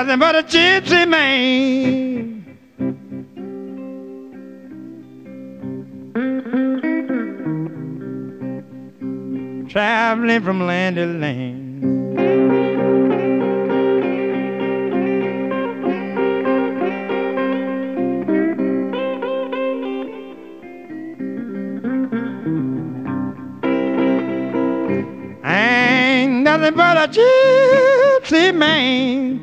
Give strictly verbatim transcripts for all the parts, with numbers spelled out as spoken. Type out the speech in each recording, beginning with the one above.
nothing but a gypsy man. Traveling from land to land. Ain't nothing but a gypsy man.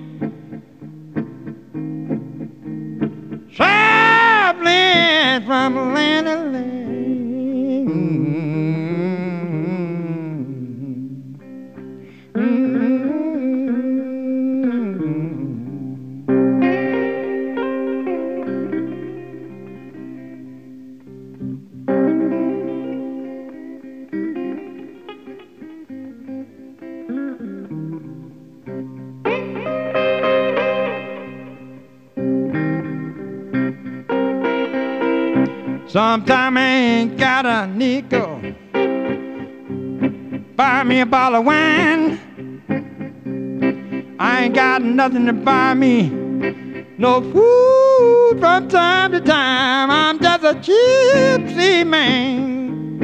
Traveling from land to land. Sometime I ain't got a nickel. Buy me a bottle of wine. I ain't got nothing to buy me no food from time to time. I'm just a gypsy man.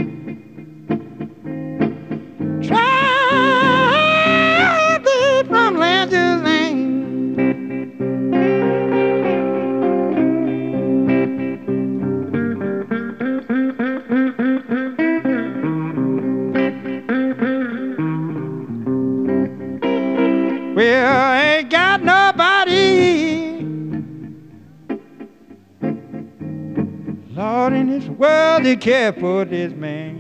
Traveling from land to land. Well, I ain't got nobody, Lord, in this world to care for this man.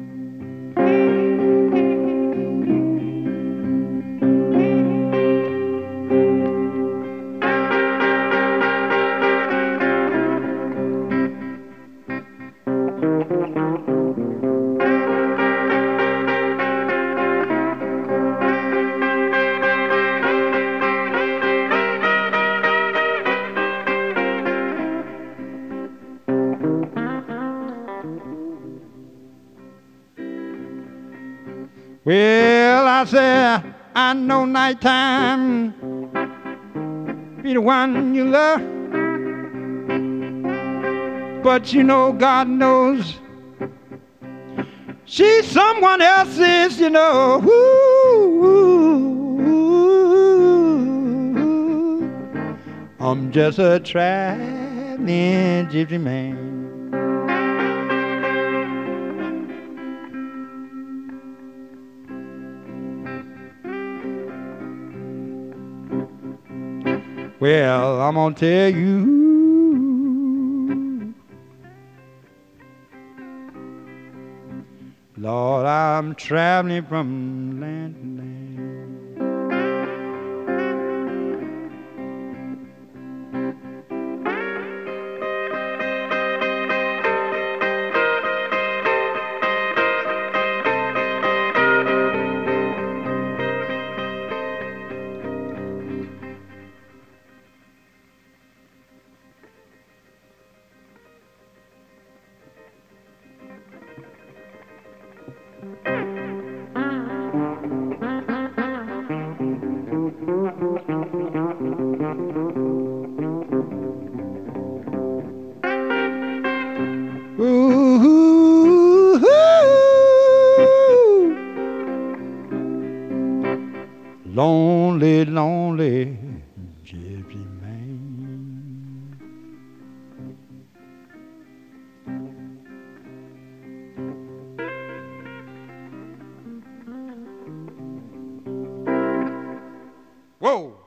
Well, I said, I know nighttime be the one you love, but you know God knows she's someone else's, you know. Ooh, ooh, ooh. I'm just a traveling gypsy man. Well, I'm gonna tell you, Lord, I'm traveling from land to land. Ooh, lonely, lonely gypsy man. Whoa.